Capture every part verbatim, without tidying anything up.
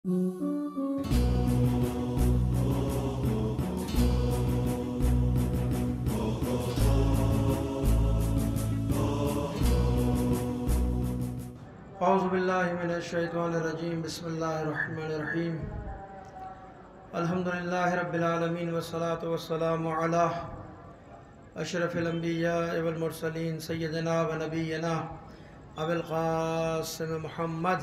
औज़ुबिल्लाहि मिनश्शैतानिर्रजीम बिस्मिल्लाहिर्रहमानिर्रहीम अल्हम्दुलिल्लाहि रब्बिल आलमीन वस्सलातु वस्सलामु अला अशरफिल अंबिया वल मुरसलीन सय्यदिना व नबिय्यिना अबुल क़ासिम मुहम्मद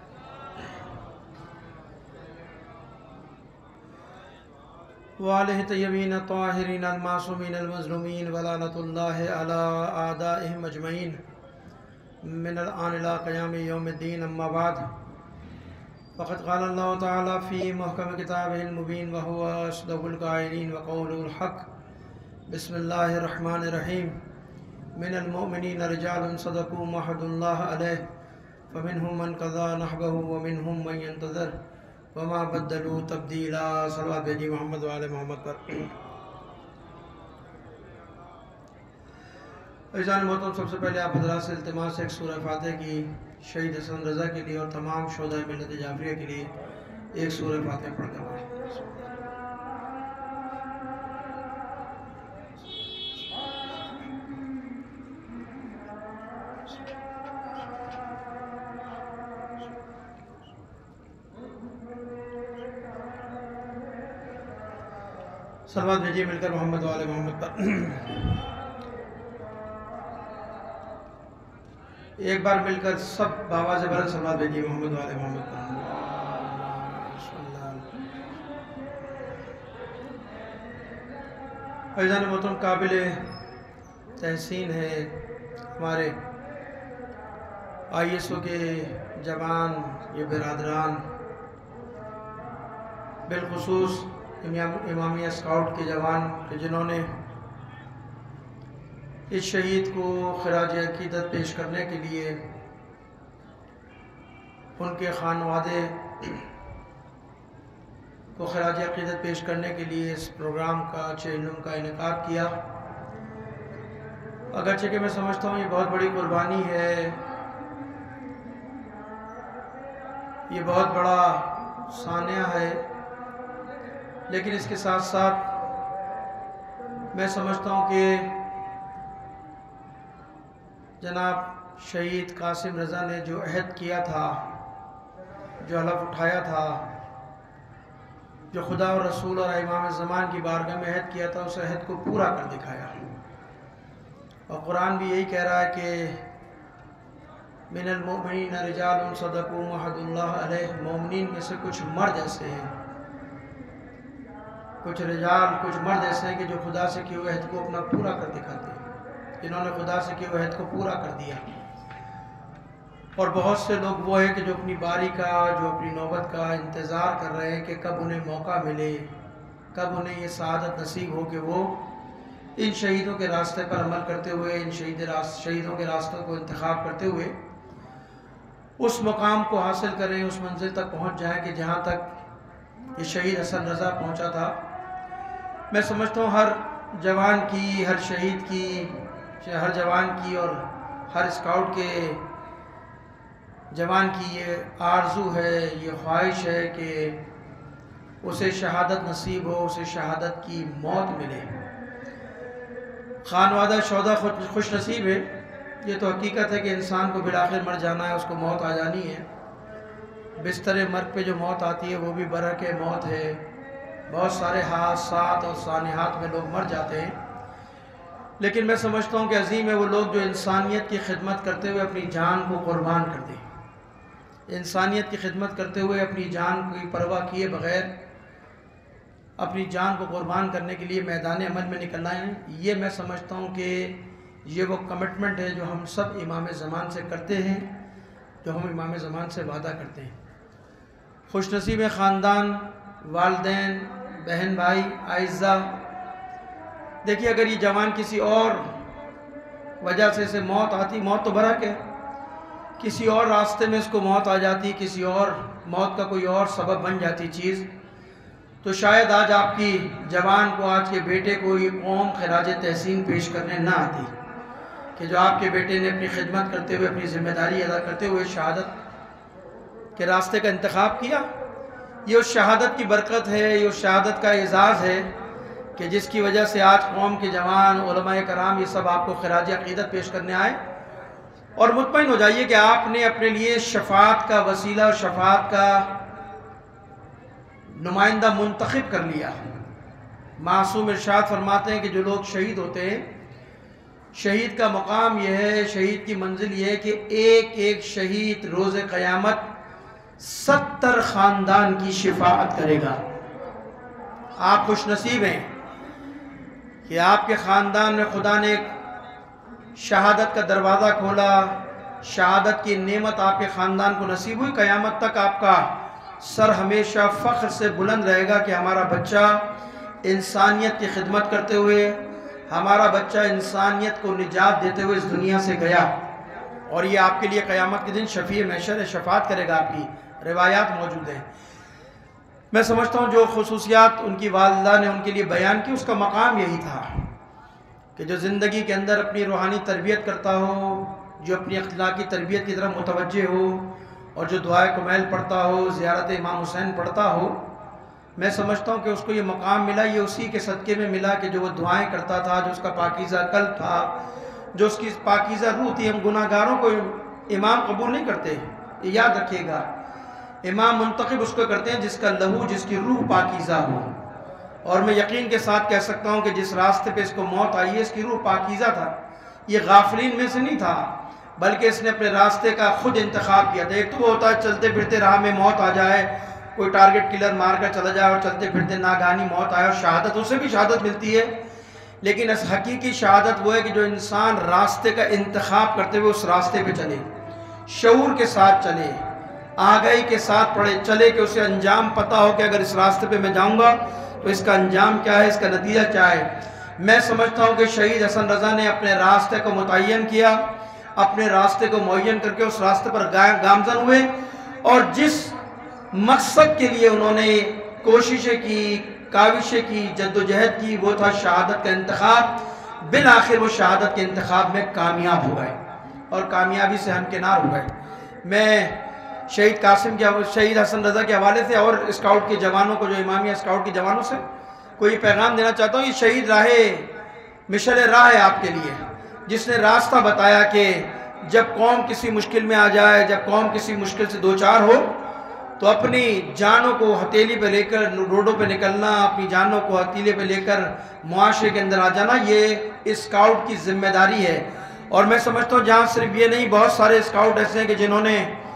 व आलिहि तय्यबीन ताहिरीन अल मासूमीन अल मज़लूमीन व लानतुल्लाहि अला आदाइहिम अजमईन मिनल आन इला क़याम यौमिद्दीन अम्मा बाद फ़क़द क़ाल अल्लाहु तआला फ़ी मुहकम किताबिहिल मुबीन व हुवा अस्दक़ुल क़ाइलीन व क़ौलुल हक़ बिस्मिल्लाहिर रहमानिर रहीम मिनल मुअमिनीन रिजालुन सदक़ू मा अहदुल्लाह अलैहि फ़मिनहुम मन क़ज़ा नहबहु व मिनहुम मन यंतज़िर व मा बद्दलू तब्दीला। सल्लल्लाहु अलैहि मोहम्मद व आले मोहम्मद पर। अज़ीज़ान मोहतरम, सबसे पहले आप हज़रात से इल्तिमास है एक सूरह फातिहा की शहीद हसन रज़ा के लिए और तमाम शोहदा मिल्लत जाफरिया के लिए एक सूरह फातिहा पढ़ कर पढ़ें। सलवात भेजिए मिलकर मोहम्मद वाले मोहम्मद पर। एक बार मिलकर सब बाबा से बड़ा सलवात भेजिए मोहम्मद वाले मोहम्मद पर। फैज़ान मोहतरम, काबिल तहसीन है हमारे आई एस ओ के जवान, ये बिरादरान, बिलखुसूस इमामिया स्काउट के जवान जिन्होंने इस शहीद को खराज अकीदत पेश करने के लिए उनके खानवादे को खराज अकीदत पेश करने के लिए इस प्रोग्राम का चेलुम का इनेकाद किया। अगरचे कि मैं समझता हूँ ये बहुत बड़ी कुर्बानी है, ये बहुत बड़ा सानिया है, लेकिन इसके साथ साथ मैं समझता हूँ कि जनाब शहीद कासिम रज़ा ने जो अहद किया था, जो हलफ उठाया था, जो खुदा और रसूल और इमाम ज़मान की बारगाह में अहद किया था, उस अहद को पूरा कर दिखाया। और कुरान भी यही कह रहा है कि मिनल मुअमिनीन रिजालुन सदक़ू मा अहदुल्लाह अलैहि, मोमिनीन में से कुछ मर्द ऐसे हैं, कुछ रिजाल, कुछ मर्द ऐसे हैं कि जो खुदा से किए हुए अहद को अपना पूरा कर दिखाते हैं, जिन्होंने खुदा से किए हुए अहद को पूरा कर दिया। और बहुत से लोग वो हैं कि जो अपनी बारी का, जो अपनी नौबत का इंतज़ार कर रहे हैं कि कब उन्हें मौका मिले, कब उन्हें ये सआदत नसीब हो कि वो इन शहीदों के रास्ते पर अमल करते हुए, इन शहीद रास्त शहीदों के रास्तों को इंतखाब करते हुए उस मुकाम को हासिल करें, उस मंजिल तक पहुँच जाएँ कि जहाँ तक ये शहीद हसन रज़ा पहुँचा था। मैं समझता हूँ हर जवान की, हर शहीद की, हर जवान की और हर स्काउट के जवान की ये आरज़ू है, ये ख्वाहिश है कि उसे शहादत नसीब हो, उसे शहादत की मौत मिले। खानवादा शौदा खुश नसीब है, ये तो हकीकत है कि इंसान को बिलाखिर मर जाना है, उसको मौत आ जानी है। बिस्तर मर्ग पे जो मौत आती है वो भी बरक मौत है। बहुत सारे हादसात और सानिहात में लोग मर जाते हैं, लेकिन मैं समझता हूँ कि अजीम है वो लोग जो इंसानियत की खिदमत करते हुए अपनी जान को कुर्बान कर दें। इंसानियत की खिदमत करते हुए अपनी जान की परवाह किए बग़ैर अपनी जान को कुर्बान करने के लिए मैदान अमल में निकल आए हैं। ये मैं समझता हूँ कि ये वो कमिटमेंट है जो हम सब इमाम ज़मान से करते हैं, जो हम इमाम ज़मान से वादा करते हैं। खुशनसीब ख़ानदान, वालिदैन, बहन भाई, आइज़ा, देखिए अगर ये जवान किसी और वजह से इसे मौत आती, मौत तो बरहक है, किसी और रास्ते में इसको मौत आ जाती, किसी और मौत का कोई और सबब बन जाती चीज़, तो शायद आज आपकी जवान को, आज के बेटे को ये कौम खराज तहसीन पेश करने ना आती कि जो आपके बेटे ने अपनी खिदमत करते हुए, अपनी जिम्मेदारी अदा करते हुए शहादत के रास्ते का इंतखाब किया ये उस शहादत की बरकत है, ये उस शहादत का एजाज़ है कि जिसकी वजह से आज कौम के जवान, उलमाए कराम ये सब आपको खिराज अक़ीदत पेश करने आए। और मुतमईन हो जाइए कि आपने अपने लिए शफाअत का वसीला और शफाअत का नुमाइंदा मुंतखब कर लिया। मासूम इरशाद फरमाते हैं कि जो लोग शहीद होते हैं, शहीद का मकाम यह है, शहीद की मंजिल यह है कि एक एक शहीद रोज़े क़यामत सत्तर ख़ानदान की शिफाअत करेगा। आप खुश नसीब हैं कि आपके ख़ानदान में खुदा ने शहादत का दरवाज़ा खोला, शहादत की नेमत आपके ख़ानदान को नसीब हुई। क़यामत तक आपका सर हमेशा फ़ख्र से बुलंद रहेगा कि हमारा बच्चा इंसानियत की खिदमत करते हुए, हमारा बच्चा इंसानियत को निजात देते हुए इस दुनिया से गया। और ये आपके लिए क़यामत के दिन शफ़ी महशर शफ़ाअत करेगा। आपकी रिवायात मौजूद हैं। मैं समझता हूँ जो खुसूसियात उनकी वालिदा ने उनके लिए बयान की, उसका मकाम यही था कि जो ज़िंदगी के अंदर अपनी रूहानी तरबियत करता हो, जो अपनी अखलाकी तरबियत की तरफ मुतवज्जे हो और जो दुआए कुमैल पढ़ता हो, ज़ियारत इमाम हुसैन पढ़ता हो, मैं समझता हूँ कि उसको ये मकाम मिला, ये उसी के सदक़े में मिला कि जो वो दुआएं करता था, जो उसका पाकीज़ा कल्ब था, जो उसकी पाकीज़ा रूह थी। हम गुनाहगारों को इमाम कबूल नहीं करते, ये याद रखिएगा। इमाम मुंतखब उसको करते हैं जिसका लहू, जिसकी रूह पाकीज़ा हो। और मैं यकीन के साथ कह सकता हूँ कि जिस रास्ते पे इसको मौत आई है, इसकी रूह पाकीज़ा था। ये गाफिलीन में से नहीं था, बल्कि इसने अपने रास्ते का खुद इंतखाब किया था। एक तो होता है चलते फिरते राह में मौत आ जाए, कोई टारगेट किलर मार कर चला जाए और चलते फिरते नागानी मौत आए और शहादत, उसे भी शहादत मिलती है। लेकिन इस हकीकी शहादत वो है कि जो इंसान रास्ते का इंतखाब करते हुए उस रास्ते पे चले, शऊर के साथ चले, आगाही के साथ पढ़े चले कि उसे अंजाम पता हो कि अगर इस रास्ते पे मैं जाऊंगा तो इसका अंजाम क्या है, इसका नतीजा क्या है। मैं समझता हूँ कि शहीद हसन रज़ा ने अपने रास्ते को मुतय्यन किया, अपने रास्ते को मुअय्यन करके उस रास्ते पर गामज़न हुए और जिस मकसद के लिए उन्होंने कोशिशें की, काविशें की, जद्दोजहद की, वो था शहादत का इंतखाब। बिल आखिर वो शहादत के इंतखाब में कामयाब हो गए और कामयाबी से हमकिनार हो गए। मैं शहीद कासिम के, शहीद हसन रज़ा के हवाले से और स्काउट के जवानों को, जो इमामिया स्काउट के जवानों से कोई पैगाम देना चाहता हूँ। ये शहीद राहे मिशल राह है आपके लिए, जिसने रास्ता बताया कि जब कौम किसी मुश्किल में आ जाए, जब कौम किसी मुश्किल से दो चार हो, तो अपनी जानों को हथेली पे लेकर रोडों पे निकलना, अपनी जानों को हथेली पे लेकर मुआशरे के अंदर आ जाना, ये स्काउट की जिम्मेदारी है। और मैं समझता हूँ जहाँ सिर्फ ये नहीं, बहुत सारे स्काउट ऐसे हैं कि जिन्होंने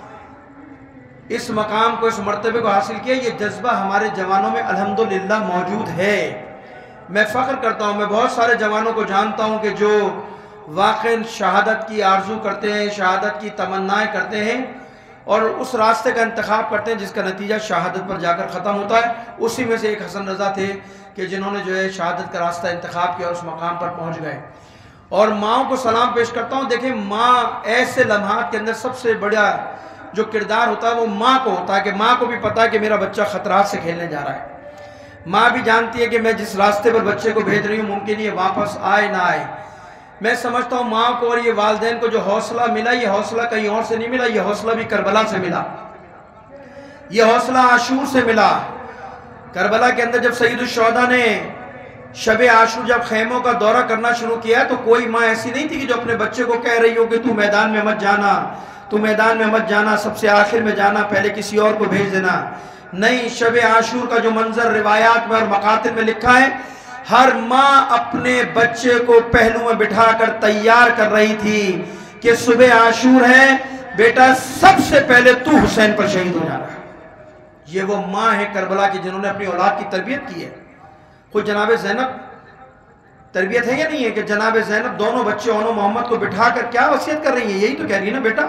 इस मकाम को, इस मर्तबे को हासिल किया। ये जज्बा हमारे जवानों में अल्हम्दुलिल्लाह मौजूद है। मैं फ़ख्र करता हूँ, मैं बहुत सारे जवानों को जानता हूँ कि जो वाक़ई शहादत की आरजू करते हैं, शहादत की तमन्नाएँ करते हैं और उस रास्ते का इंतखाब करते हैं जिसका नतीजा शहादत पर जाकर ख़त्म होता है। उसी में से एक हसन रज़ा थे कि जिन्होंने जो है शहादत का रास्ता इंतखाब किया और उस मकाम पर पहुँच गए। और माँओं को सलाम पेश करता हूँ। देखें, माँ ऐसे लम्हात के अंदर सबसे बड़ा जो किरदार होता है वो माँ को होता है कि माँ को भी पता है कि मेरा बच्चा ख़तरात से खेलने जा रहा है। माँ भी जानती है कि मैं जिस रास्ते पर बच्चे को भेज रही हूँ मुमकिन ये वापस आए ना आए। मैं समझता हूँ माँ को और ये वालिदैन को जो हौसला मिला, ये हौसला कहीं और से नहीं मिला, ये हौसला भी करबला से मिला, ये हौसला आशूर से मिला। करबला के अंदर जब सैयदुश्शुहदा ने शब आशूर जब खेमों का दौरा करना शुरू किया तो कोई माँ ऐसी नहीं थी कि जो अपने बच्चे को कह रही हो कि तू मैदान में मत जाना, तू मैदान में मत जाना, सबसे आखिर में जाना, पहले किसी और को भेज देना। नहीं, शब आशूर का जो मंजर रिवायात में और मकातिब में लिखा है, हर माँ अपने बच्चे को पहलू में बिठाकर तैयार कर रही थी कि सुबह आशूर है बेटा, सबसे पहले तू हुसैन पर शहीद हो जाना। ये वो माँ है करबला की जिन्होंने अपनी औलाद की तरबियत की है। खुद जनाब ज़ैनब तरबियत है या नहीं है कि जनाब ज़ैनब दोनों बच्चे ओनो मोहम्मद को बिठाकर क्या वसीयत कर रही है? यही तो कह रही है ना, बेटा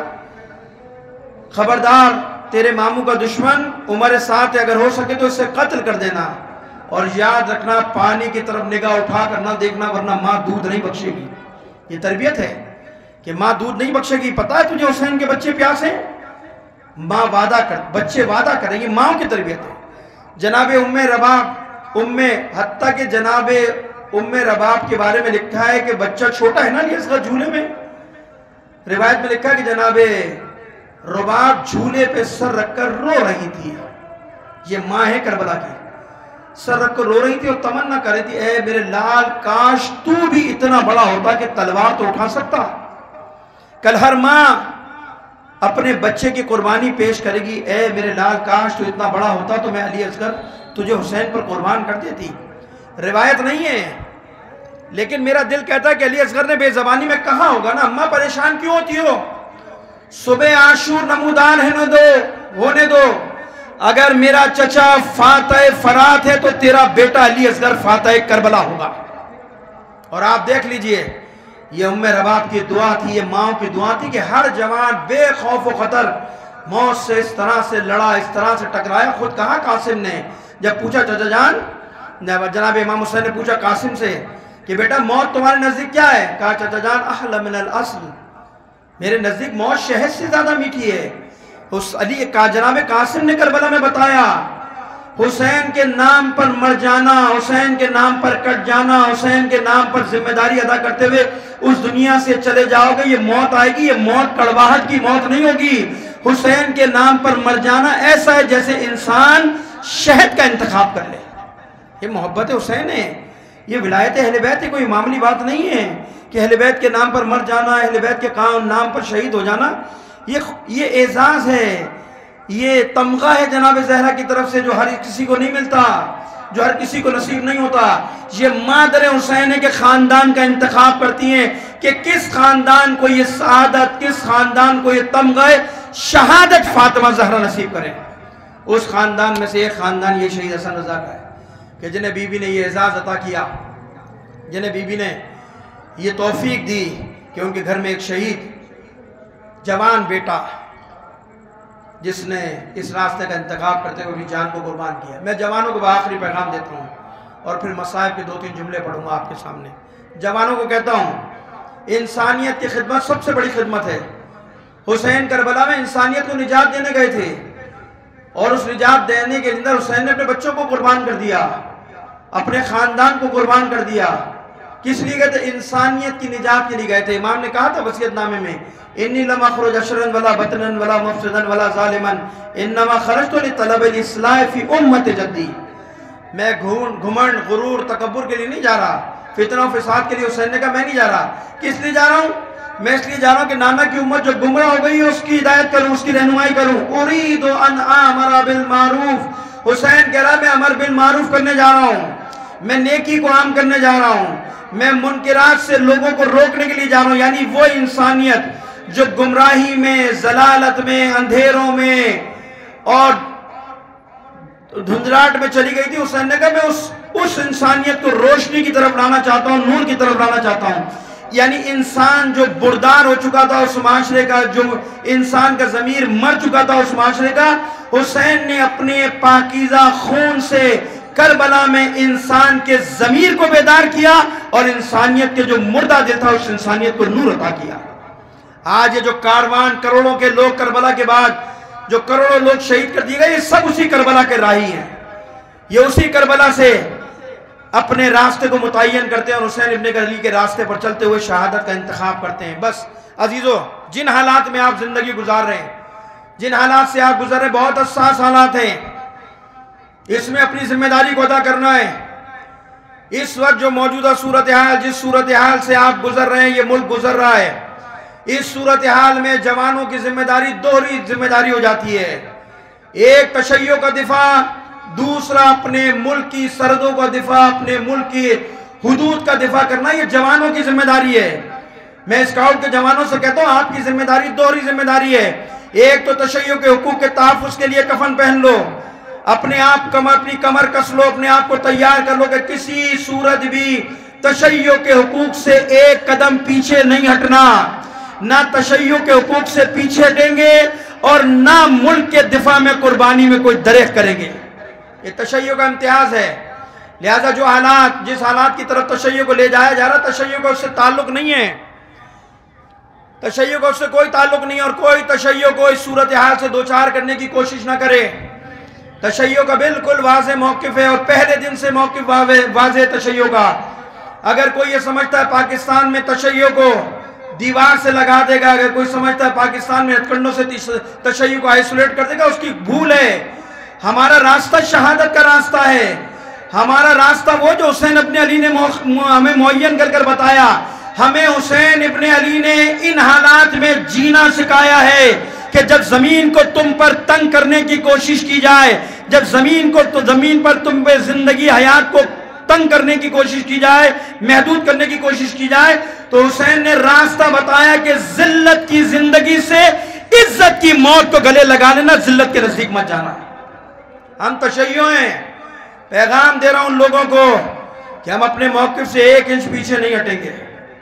खबरदार, तेरे मामू का दुश्मन उमर साथ है, अगर हो सके तो इससे कत्ल कर देना। और याद रखना, पानी की तरफ निगाह उठा कर ना देखना, वरना माँ दूध नहीं बख्शेगी। ये तरबियत है कि माँ दूध नहीं बख्शेगी। पता है तुझे हुसैन के बच्चे प्यासे हैं? माँ वादा कर, बच्चे वादा करेंगे, माँ की तरबियत है। जनाबे उम्मे रबाब, उम्मे हत्ता के जनाबे उम्मे रबाब के बारे में लिखा है कि बच्चा छोटा है ना, इसका झूले में, रिवायत में लिखा है कि जनाबे रुबाब झूले पे सर रखकर रो रही थी। ये माँ है करबला की, सर रख कर रो रही थी और तमन्ना कर रही थी, ए मेरे लाल काश तू भी इतना बड़ा होता कि तलवार तो उठा सकता। कल हर माँ अपने बच्चे की कुर्बानी पेश करेगी, ए मेरे लाल काश तू इतना बड़ा होता तो मैं अली असगर तुझे हुसैन पर कुर्बान कर देती। रिवायत नहीं है, लेकिन मेरा दिल कहता है कि अली असगर ने बेजबानी में कहा होगा ना, अम्मा परेशान क्यों होती हो, सुबह आशूर नमूदान है दो होने दो, अगर मेरा चचा फातह फरात है तो तेरा बेटा अली असगर फातह करबला होगा। और आप देख लीजिए, ये उम्मे रबात की दुआ थी, ये माओ की दुआ थी कि हर जवान बेखौफ व खतर मौत से इस तरह से लड़ा, इस तरह से टकराया। खुद कहा कासिम ने, जब पूछा चचा जान, जनाब इमाम हुसैन ने पूछा कासिम से कि बेटा मौत तुम्हारे नजदीक क्या है, कहा चचा जान अहला मिनल अस्ल, मेरे नजदीक मौत शहद से ज्यादा मीठी है। उस अली का जनाब कासिम ने करबला में बताया, हुसैन के नाम पर मर जाना, हुसैन के नाम पर कट जाना, हुसैन के नाम पर जिम्मेदारी अदा करते हुए उस दुनिया से चले जाओगे, ये मौत आएगी, ये मौत कड़वाहट की मौत नहीं होगी। हुसैन के नाम पर मर जाना ऐसा है जैसे इंसान शहद का इंतखाब कर ले। ये मोहब्बत हुसैन है, ये विलायत अहले बैत है, कोई मामूली बात नहीं है कि अहले बैत के नाम पर मर जाना, अहले बैत के काम नाम पर शहीद हो जाना, ये ये एजाज है, ये तमगा है जनाब ज़हरा की तरफ से जो हर किसी को नहीं मिलता, जो हर किसी को नसीब नहीं होता। ये मादर हुसैन है कि खानदान का इंतखाब करती हैं कि किस खानदान को ये सआदत, किस खानदान को ये तमगा शहादत फातिमा ज़हरा नसीब करें। उस खानदान में से एक खानदान ये शहीद हसन रजा का है कि जिन्हें बीबी ने ये एजाज अता किया, जिन्हें बीबी ने ये तौफीक दी कि उनके घर में एक शहीद जवान बेटा जिसने इस रास्ते का इंतखाब करते हुए अपनी जान को कुर्बान किया। मैं जवानों को आखिरी पैगाम देता हूँ और फिर मसाइब के दो तीन जुमले पढ़ूंगा आपके सामने। जवानों को कहता हूँ, इंसानियत की खिदमत सबसे बड़ी खिदमत है। हुसैन करबला में इंसानियत को निजात देने गए थे और उस निजात देने के अंदर हुसैन ने अपने बच्चों को कुर्बान कर दिया, अपने खानदान को कुर्बान कर दिया। किस लिए गए थे? इंसानियत की निजात के लिए गए थे। इमाम ने कहा था वसीयतनामे में, इन्नी लमा खरुज अशरन वला बतनन वला मुफसदन वला ज़ालिमन इन्नमा खरजतु लितलब इस्लाह फी उम्मत जद्दी। मैं घुमंड गुरूर तकब्बुर के लिए नहीं जा रहा, फितना फिसाद के लिए हुसैन ने कहा मैं नहीं जा रहा। किस लिए जा रहा हूँ? मैं इसलिए जा रहा हूँ कि नाना की उम्मत जो गुमराह हो गई है उसकी हिदायत करूँ, उसकी रहनुमाई करूँ। उरीदु अन आमरा बिल मारूफ, हुसैन कह रहा मैं अमर बिल मारूफ करने जा रहा हूँ, मैं नेकी को आम करने जा रहा हूँ, मैं मुनकिरात से लोगों को रोकने के लिए जा रहा हूँ। यानी वो इंसानियत जो गुमराही में, जलालत में, अंधेरों में और धुंधलाहट में चली गई थी, हुसैन ने कहा मैं उस उस इंसानियत को रोशनी की तरफ लाना चाहता हूँ, नूर की तरफ लाना चाहता हूँ। यानी इंसान जो बुरदार हो चुका था उस माशरे का, जो इंसान का ज़मीर मर चुका था उस माशरे का, हुसैन ने अपने पाकीज़ा खून से करबला में इंसान के ज़मीर को बेदार किया और इंसानियत के जो मुर्दा दिल था उस इंसानियत को नूर अता किया। आज ये जो कारवान, करोड़ों के लोग करबला के बाद जो करोड़ों लोग शहीद कर दिए गए, ये सब उसी करबला के राही हैं। ये उसी करबला से अपने रास्ते को मुतय्यन करते हैं और हुसैन इब्न अली के रास्ते पर चलते हुए शहादत का इंतखाब करते हैं। बस अजीजों, जिन हालात में आप जिंदगी गुजार रहे हैं, जिन हालात से आप गुजर रहे हैं, बहुत हसास हालात हैं, इसमें अपनी जिम्मेदारी को अदा करना है। इस वक्त जो मौजूदा सूरत हाल, जिस सूरत हाल से आप गुजर रहे हैं, ये मुल्क गुजर रहा है, इस सूरत हाल में जवानों की जिम्मेदारी दोहरी जिम्मेदारी हो जाती है। एक तशय्यो का दिफा, दूसरा अपने मुल्क की सरहदों का दिफा, अपने मुल्क की हुदूद का दिफा करना, ये जवानों की जिम्मेदारी है। मैं स्काउट के जवानों से कहता हूँ आपकी जिम्मेदारी दोहरी जिम्मेदारी है। एक तो तशय्यो के हुकूक के तहफ़्फ़ुज़ के लिए कफन पहन लो, अपने आप कमर अपनी कमर कस लो, अपने आप को तैयार कर लो कि किसी सूरत भी तशय्यो के हुकूक से एक कदम पीछे नहीं हटना। ना तशय्यो के हुकूक से पीछे हटेंगे और ना मुल्क के दिफा में कुर्बानी में कोई दरेख करेंगे। ये तशय्यो का इम्तियाज है। लिहाजा जो हालात, जिस हालात की तरफ तशय्यो को ले जाया जा रहा, तशय्यो का उससे ताल्लुक नहीं है, तशय्यो का उससे कोई ताल्लुक नहीं है और कोई तशय्यो को इस सूरत हाल से दो चार करने की कोशिश ना करे। तशय्यो का बिल्कुल वाज़ेह मौक़िफ़ है और पहले दिन से मौक़िफ़ वाज़ेह तशय्यो का। अगर कोई ये समझता है पाकिस्तान में तशय्यो को दीवार से लगा देगा, अगर कोई समझता है पाकिस्तान में हथकंडों से तशय्यो को आइसोलेट कर देगा, उसकी भूल है। हमारा रास्ता शहादत का रास्ता है। हमारा रास्ता वो जो हुसैन इब्न अली ने हमें मुअय्यन कर कर बताया। हमें हुसैन इब्न अली ने इन हालात में जीना सिखाया है कि जब जमीन को तुम पर तंग करने की कोशिश की जाए, जब जमीन को तो जमीन पर तुम पे जिंदगी हयात को तंग करने की कोशिश की जाए, महदूद करने की कोशिश की जाए, तो हुसैन ने रास्ता बताया कि जिल्लत की जिंदगी से इज्जत की मौत को गले लगा लेना, जिल्लत के नजदीक मत जाना। हम तशय्यो हैं, पैगाम दे रहा हूं उन लोगों को कि हम अपने मौक़िफ़ से एक इंच पीछे नहीं हटेंगे।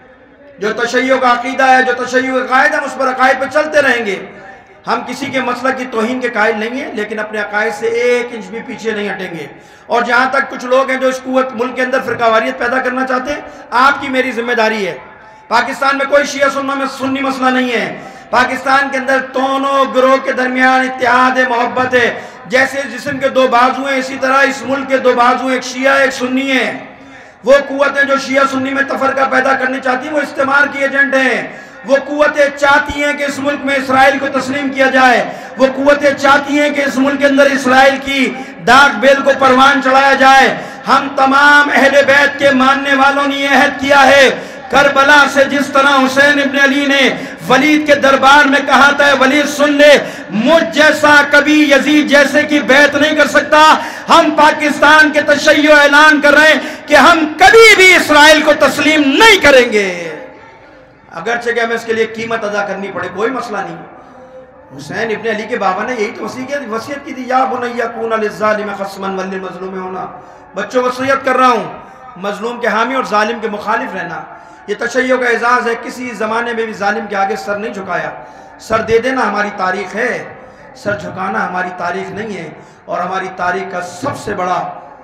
जो तशय्यो का अकीदा है, जो तशय्यो का कायदा है, उस पर अकायद पर चलते रहेंगे। हम किसी के मसलक की तौहीन के कायल नहीं है, लेकिन अपने अकायद से एक इंच भी पीछे नहीं हटेंगे। और जहां तक कुछ लोग हैं जो इस कुव्वत मुल्क के अंदर फिरकावारियत पैदा करना चाहते हैं, आपकी मेरी जिम्मेदारी है। पाकिस्तान में कोई शिया सुन्ना में सुन्नी मसला नहीं है। पाकिस्तान के अंदर दोनों गिरोह के दरमियान इत्तेहाद है, मोहब्बत है। जैसे जिस्म के दो बाजू हैं, इसी तरह इस मुल्क के दो बाजू, एक शिया एक सुन्नी है। वो कुव्वतें जो शिया सुन्नी में तफरका पैदा करनी चाहती हैं, वो इस्तेमाल की एजेंट हैं। वो कुव्वतें चाहती हैं कि इस मुल्क में इसराइल को तस्लीम किया जाए। वो कुव्वतें चाहती हैं कि इस मुल्क के अंदर इसराइल की डाक बेल को परवान चढ़ाया जाए। हम तमाम अहले बैत के मानने वालों ने यह अहद किया है, करबला से जिस तरह हुसैन इब्न अली ने वलीद के दरबार में कहा था, वलीद सुन ले, मुझ जैसा कभी यजीद जैसे की बैत नहीं कर सकता। हम पाकिस्तान के तशय्यो ऐलान कर रहे हैं कि हम कभी भी इसराइल को तस्लीम नहीं करेंगे, अगरचे कि हमें इसके लिए कीमत अदा करनी पड़े, कोई मसला नहीं। हुसैन इब्न अली के बाबा ने यही तो वसीयत की थी, या बुनय्या कून लिज़्ज़ालिम ख़स्मन वलिल मज़लूम होना। बच्चों वसीयत कर रहा हूँ, मजलूम के हामी और जालिम के मुखालिफ रहना। ये तशय्यो का एजाज़ है, किसी ज़माने में भी जालिम के आगे सर नहीं झुकाया। सर दे देना हमारी तारीख़ है, सर झुकाना हमारी तारीख़ नहीं है। और हमारी तारीख़ का सबसे बड़ा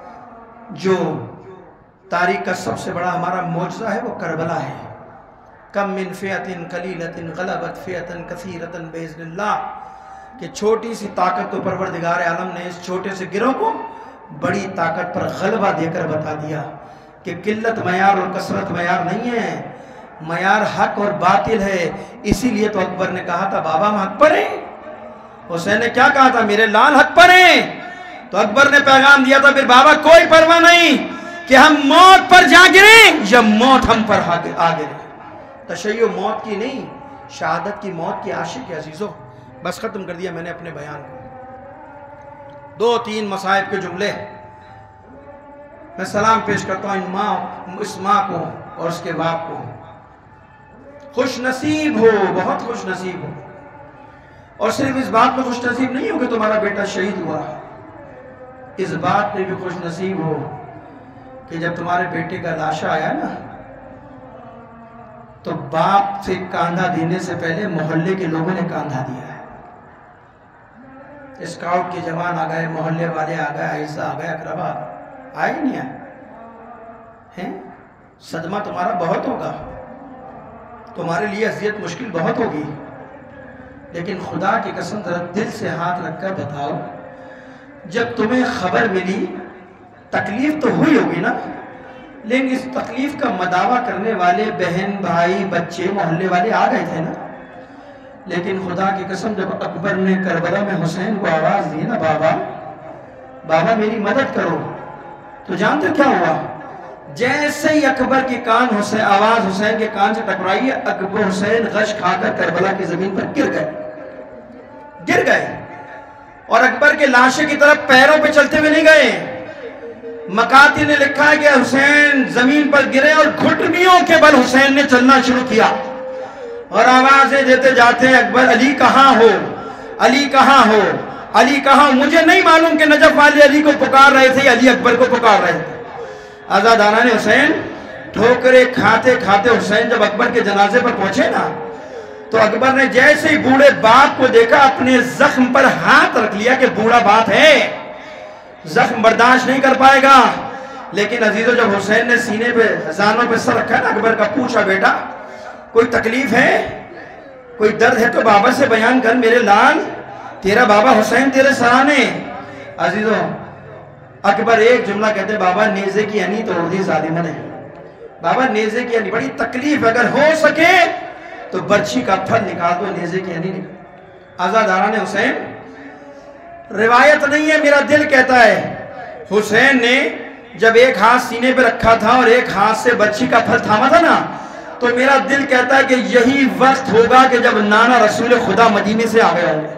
जो तारीख़ का सबसे बड़ा हमारा मौजज़ा है वो करबला है। कम मिन फ़ियतिन कलीलतिन गलबत फ़ियतन कसीरतन बिइज़्निल्लाह, कि छोटी सी ताकत को परवरदिगार आलम ने इस छोटे से गिरोह को बड़ी ताकत पर गलबा देकर बता दिया कि किल्लत मयार और कसरत मयार नहीं है, मयार हक और बातिल है। इसीलिए तो अकबर ने कहा था बाबा हम हक पर हैं। हुसैन ने क्या कहा था, मेरे लाल हक पर हैं। तो अकबर ने पैगाम दिया था, फिर बाबा कोई परवाह नहीं कि हम मौत पर जा गिरे या मौत हम पर आ गिरे। तशय्यो मौत की नहीं, शहादत की मौत की आशिक है अजीजों। बस खत्म कर दिया मैंने अपने बयान को। दो तीन मसाइब के जुमले मैं सलाम पेश करता हूँ इन माँ, इस माँ को और उसके बाप को। खुश नसीब हो, बहुत खुश नसीब हो। और सिर्फ इस बात में खुश नसीब नहीं हो कि तुम्हारा बेटा शहीद हुआ, इस बात में भी खुश नसीब हो कि जब तुम्हारे बेटे का लाशा आया ना, तो बाप से कांधा देने से पहले मोहल्ले के लोगों ने कांधा दिया है। स्काउट के जवान आ गए, मोहल्ले वाले आ गए, ऐसा आ गया, अकरबा आए नहीं आए हैं। सदमा तुम्हारा बहुत होगा, तुम्हारे लिए अजियत मुश्किल बहुत होगी, लेकिन खुदा की कसम जरा दिल से हाथ रखकर बताओ, जब तुम्हें खबर मिली तकलीफ तो हुई होगी ना, लेकिन इस तकलीफ का मदावा करने वाले बहन भाई बच्चे मोहल्ले वाले आ गए थे ना। लेकिन खुदा की कसम जब अकबर ने करबला में हुसैन को आवाज दी ना, बाबा बाबा मेरी मदद करो, तो जानते क्या हुआ? जैसे ही अकबर के कान हुसैन आवाज हुसैन के कान से टकराई, अकबर हुसैन गश खाकर करबला की जमीन पर गिर गए गिर गए और अकबर के लाशे की तरफ पैरों पे चलते हुए नहीं गए। मकाती ने लिखा है कि हुसैन जमीन पर गिरे और घुटनियों के बल हुसैन ने चलना शुरू किया और आवाजें देते जाते हैं, अकबर अली कहाँ हो, अली कहाँ हो, अली कहाँ। मुझे नहीं मालूम कि नजफ वाले अली को पुकार रहे थे, अली अकबर को पुकार रहे थे। आजादाना ने हुसैन ठोकरे खाते खाते हुसैन जब अकबर के जनाजे पर पहुंचे ना, तो अकबर ने जैसे ही बूढ़े बाप को देखा अपने जख्म पर हाथ रख लिया कि बूढ़ा बाप है, जख्म बर्दाश्त नहीं कर पाएगा। लेकिन अजीजों जब हुसैन ने सीने पे हजानों पे सर रखा ना अकबर का, पूछा बेटा कोई तकलीफ है, कोई दर्द है तो बाबा से बयान कर मेरे लाल, तेरा बाबा हुसैन तेरे सराहने। अजीजों अकबर एक जुमला कहते, बाबा नेज़े की अनी तोड़ दी जालिमन है, बाबा नेज़े की अनी, बड़ी तकलीफ, अगर हो सके तो बर्छी का फल निकाल दो, नेज़े की अनी निकाल। आजादारा ने हुसैन रिवायत नहीं है, मेरा दिल कहता है। हुसैन ने जब एक हाथ सीने पे रखा था और एक हाथ से बच्ची का फल थामा था ना, तो मेरा दिल कहता है कि यही वक्त होगा कि जब नाना रसूल खुदा मदीने से आ गए होंगे,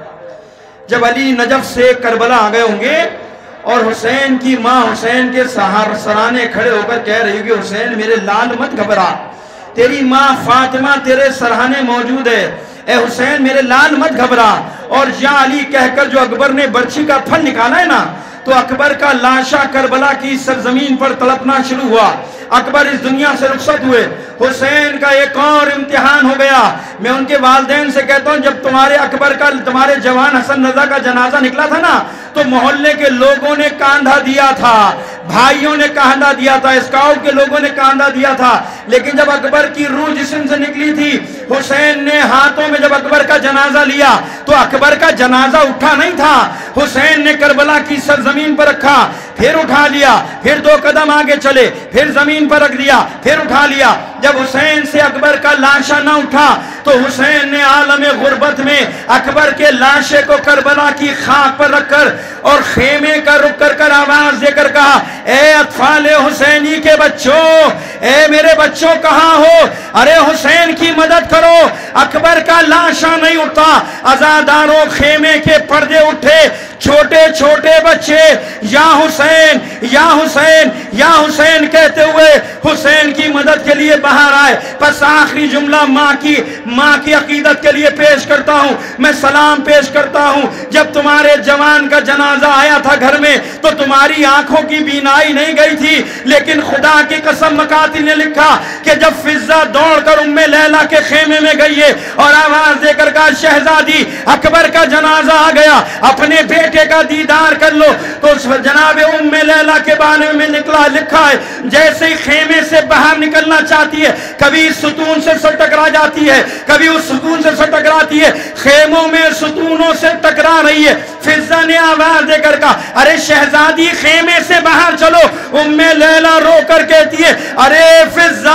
जब अली नजफ से करबला आ गए होंगे और हुसैन की माँ हुसैन के सहार सराने खड़े होकर कह रही होगी, हुसैन मेरे लाल मत घबरा, तेरी माँ फातिमा तेरे सराहने मौजूद है, ए हुसैन मेरे लाल मत घबरा। और या अली कहकर जो अकबर ने बर्छी का फल निकाला है ना, तो अकबर का लाशा करबला की सरजमीन पर तड़पना शुरू हुआ। अकबर इस दुनिया से रुखसत हुए। हुसैन का एक और इम्तिहान हो गया। मैं उनके वालिदैन से कहता हूँ, जब तुम्हारे अकबर का तुम्हारे जवान हसन रजा का जनाजा निकला था ना, तो मोहल्ले के लोगों ने कांधा दिया था, भाइयों ने कांधा दिया था, स्काउट के लोगों ने कांधा दिया था। लेकिन जब अकबर की रूह जिस्म से निकली थी, हुसैन ने हाथों में जब अकबर का जनाजा लिया, तो अकबर का जनाजा उठा नहीं था, हुसैन ने करबला की सरजमीन पर रखा, फिर उठा लिया, फिर दो कदम आगे चले, फिर जमीन पर रख दिया, फिर उठा लिया। जब हुसैन से अकबर का लाशा न उठा, तो हुसैन ने आलमे गुर्बत में अकबर के लाशे को करबला की खाक पर रखकर और खेमे का रुक कर कर आवाज देकर कहा, ए अतफाले हुसैनी के बच्चों, ए मेरे बच्चों कहाँ हो, अरे हुसैन की मदद करो। अकबर का लाशा नहीं उठता, अजादारों खेमे के पर्दे उठे, छोटे छोटे बच्चे या हुसैन या हुसैन या हुसैन कहते हुए हुसैन की मदद के लिए बाहर आए। बस आखिरी जुमला माँ की माँ की अकीदत के लिए पेश करता हूँ, मैं सलाम पेश करता हूँ। जब तुम्हारे जवान का जनाजा आया था घर में, तो तुम्हारी आंखों की बीनाई नहीं गई थी, लेकिन खुदा की कसम मकातिल ने लिखा कि जब फिजा दौड़कर उम्मे लैला के खेमे में गई है और आवाज देकर कहा, शहजादी अकबर का जनाजा आ गया, अपने बेटे का दीदार कर लो। तो जनाब उम्मे लैला के बारे में निकला लिखा है, जैसे ही खेमे से बाहर निकलना चाहती है, कभी सुतून से सर टकरा जाती है, कभी उस सुतून से सर टकराती है, खेमों में सुतूनों से टकरा रही है। फिजा ने आवाज देकर कहा, अरे शहजादी खेमे से बाहर चलो। उम्मे लैला रोकर कहती है, अरे फिजा,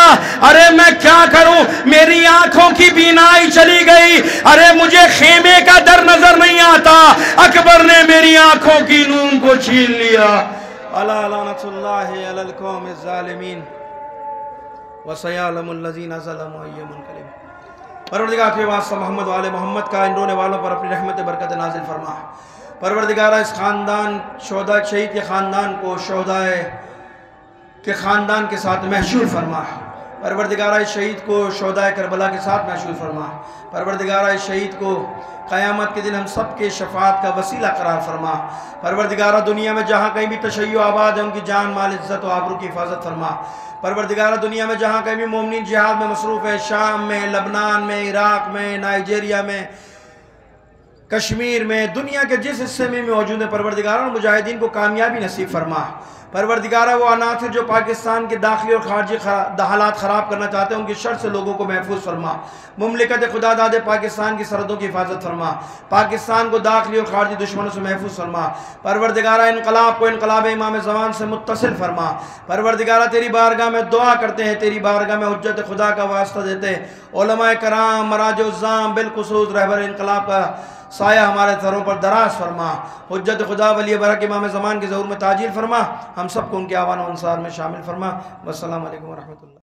अरे मैं क्या करूं, मेरी आंखों की बीनाई चली गई, अरे मुझे खेमे का दर नजर नहीं आता, अकबर ने मेरी आंखों की नूर को छीन लिया। अला लानतुल्लाहि अलल कौमिज़ ज़ालिमीन व सयअलमुल लज़ीना ज़लमू अय्युल मुनक़लिब। परवरदिगार के वास्ते मोहम्मद वाले मोहम्मद का इन रोने वालों पर अपनी रहमत बरकत नाजिल फरमा। परवरदिगार इस खानदान शोहदा शहीद के खानदान को शोहदा के खानदान के साथ महशूर फरमा। परवरदिगार शहीद को शोहदा करबला के साथ महशूर फरमा। परवरदिगार शहीद को क़यामत के दिन हम सब के शफात का वसीला करार फरमा। परवरदिगारा दुनिया में जहाँ कहीं भी तशय्यो आबाद है, उनकी जान माल इज़्ज़त और आबरू की हिफाजत फरमा। परवरदिगारा दुनिया में जहाँ कहीं भी मोमिनीन जिहाद में मसरूफ़ है, शाम में, लबनान में, इराक़ में, नाइजीरिया में, कश्मीर में, दुनिया के जिस हिस्से में भी मौजूद है, परवरदिगारा मुजाहिदीन को कामयाबी नसीब फरमा। परवरदिगारा वो अनाथ जो पाकिस्तान के दाखिली और खारजी हालात ख़राब करना चाहते हैं, उनकी शर से लोगों को महफूज फरमा। मुमलिकत खुदा दादे पाकिस्तान की सरहदों की हिफाजत फरमा। पाकिस्तान को दाखिली और खारजी दुश्मनों से महफूज फरमा। परवरदिगारा इनकलाब को इनकलाब इमाम ज़मान से मुत्तसिल फरमा। परवरदिगारा तेरी बारगाह में दुआ करते हैं, तेरी बारगाह में हुज्जत खुदा का वास्ता देते हैं। उलमाए कराम मराज-उज़्ज़ाम बिलखुसूस रहबर इनकलाब का साया हमारे सरों पर दराज फरमा। हुज्जत खुदा वली बरक इमाम ज़मान के ज़हूर में ताजील फरमा। हम सबको उनके आवान और अंसार में शामिल फरमा। वस्सलामु अलैकुम व रहमतुल्लाह।